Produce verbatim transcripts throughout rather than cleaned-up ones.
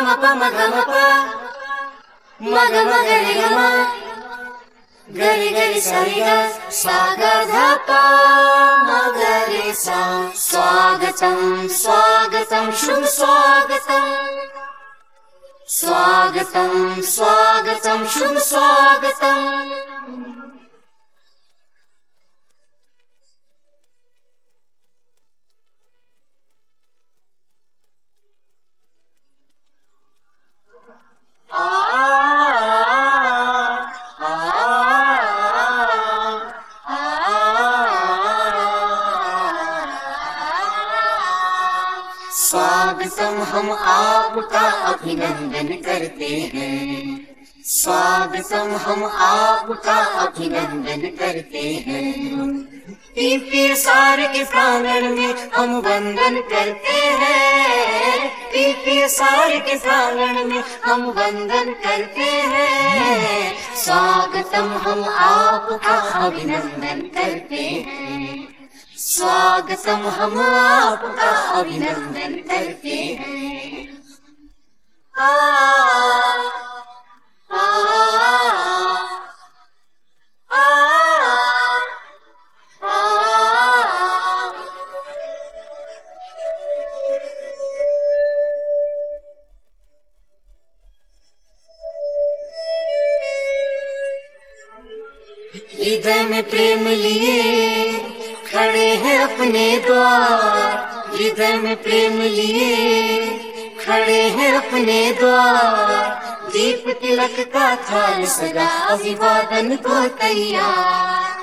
ma pa ma ga ma pa ma ga ma ga re ga ma ga re ga re sa re ga sa ga dha pa ma ga re sa swagatam swagatam shubh swagatam swagatam swagatam shubh swagatam स्वागतम हम आपका अभिनंदन करते हैं स्वागतम हम आपका अभिनंदन करते हैं पीपीएसआर के प्रांगण में हम वंदन करते हैं पीपीएसआर के प्रांगण में हम वंदन करते हैं स्वागतम हम आपका अभिनंदन करते हैं स्वागतम हम आपका अभिनंदन करते हैं आ, आ, आ, आ, हृदय में प्रेम लिए खड़े हैं अपने द्वार हृदय में प्रेम लिए खड़े हैं अपने द्वार दीप तिलक का थाल सदा अभिवादन को तैयार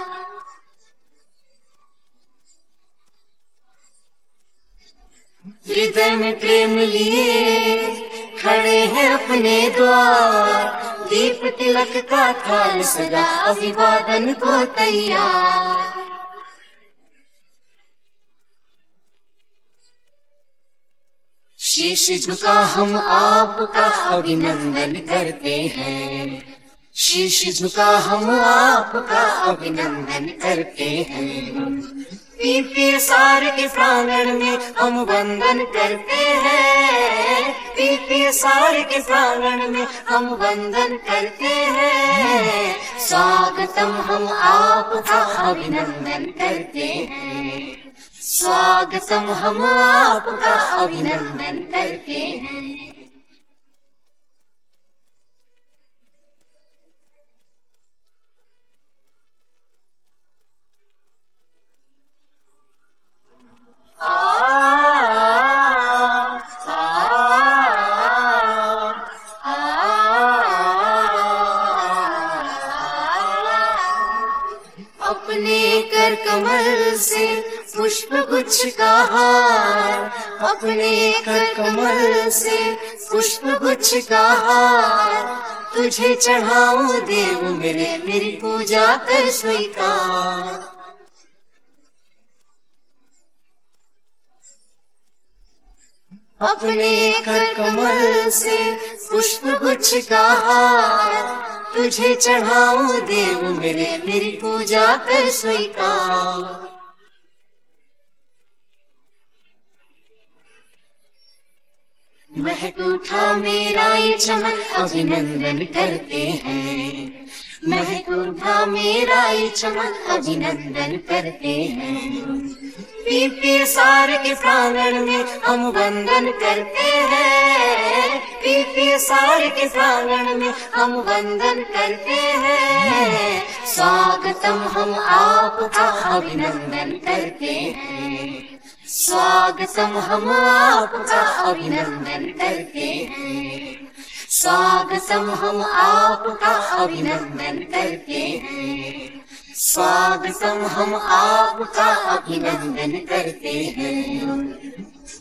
हृदय में प्रेम लिए खड़े हैं अपने द्वार दीप तिलक का थाल सदा अभिवादन को तैयार शीश झुका हम आपका अभिनंदन करते हैं शीश झुका हम आपका अभिनंदन करते हैं पीपीएसआर के प्रांगण में हम वंदन करते हैं पीपीएसआर के प्रांगण में हम वंदन करते हैं स्वागतम हम आपका अभिनंदन करते हैं स्वागतम हम आपका अभिनंदन करते हैं आ, आ, आ, अपने कर कमल से पुष्प गुच्छ का हार अपने कर कमल से पुष्प गुच्छ का हार तुझे चढ़ाऊं देव मेरे मेरी पूजा कर स्वीकार अपने कर कमल से पुष्प गुच्छ का हार तुझे चढ़ाऊं देव मेरे मेरी पूजा कर स्वीकार महक उठा मेरा ये चमन अभिनंदन करते हैं महक उठा मेरा ये चमन अभिनंदन करते हैं पीपीएसआर के प्रांगण में हम वंदन करते हैं पीपीएसआर के प्रांगण में हम वंदन करते हैं स्वागतम हम आपका अभिनंदन करते हैं स्वागतम हम आपका अभिनंदन करते हैं स्वागतम हम आपका अभिनंदन करते हैं स्वागतम हम आपका अभिनंदन करते हैं